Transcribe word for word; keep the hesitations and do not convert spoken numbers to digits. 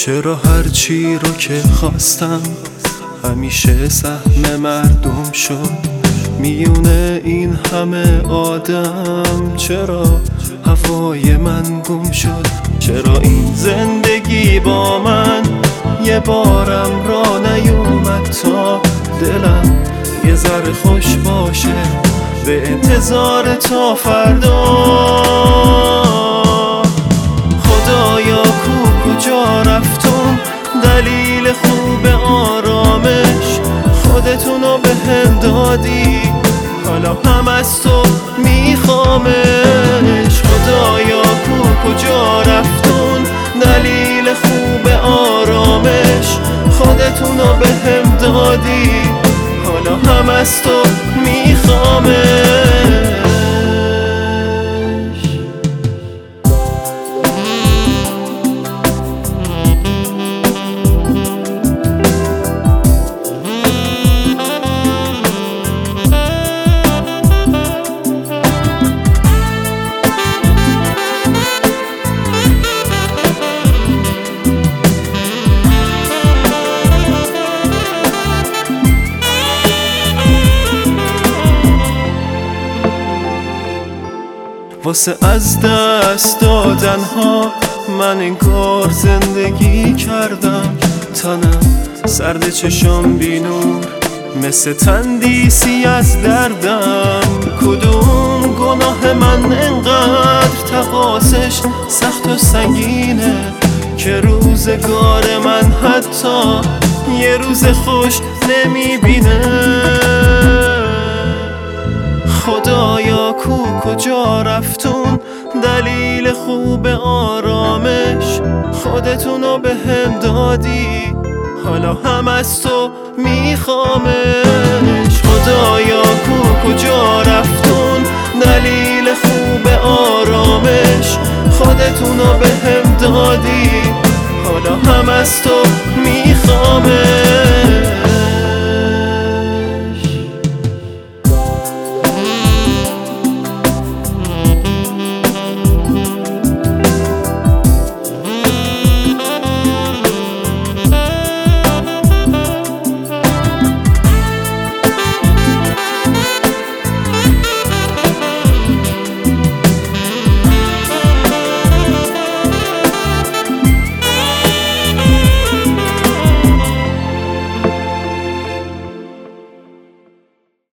چرا هرچی رو که خواستم همیشه سهم مردم شد؟ میونه این همه آدم چرا هوای من گم شد؟ چرا این زندگی با من یه بارم را نیومد تا دلم یه ذره خوش باشه به انتظار تا فردا؟ خدایا کو کجا رفتم دلیل خوب آرامش؟ خودتونو به هم دادی حالا هم از تو میخوامش. خدایا کو کجا رفتون دلیل خوب آرامش؟ خودتونو به هم دادی حالا هم از تو میخوامش. واسه از دست دادن ها من انگار زندگی کردم، تنم سرد چشام بی نور مثل تندیسی از دردم. کدوم گناه من انقدر تقاسش سخت و سنگینه که روزگار من حتی یه روز خوش نمیبینه؟ خدایا کو کجا رفتون دلیل خوب آرامش؟ خودتونو به هم دادی حالا هم از تو میخوامش. خدایا کو کجا رفتون دلیل خوب آرامش؟ خودتونو به هم دادی حالا هم از تو میخوامش.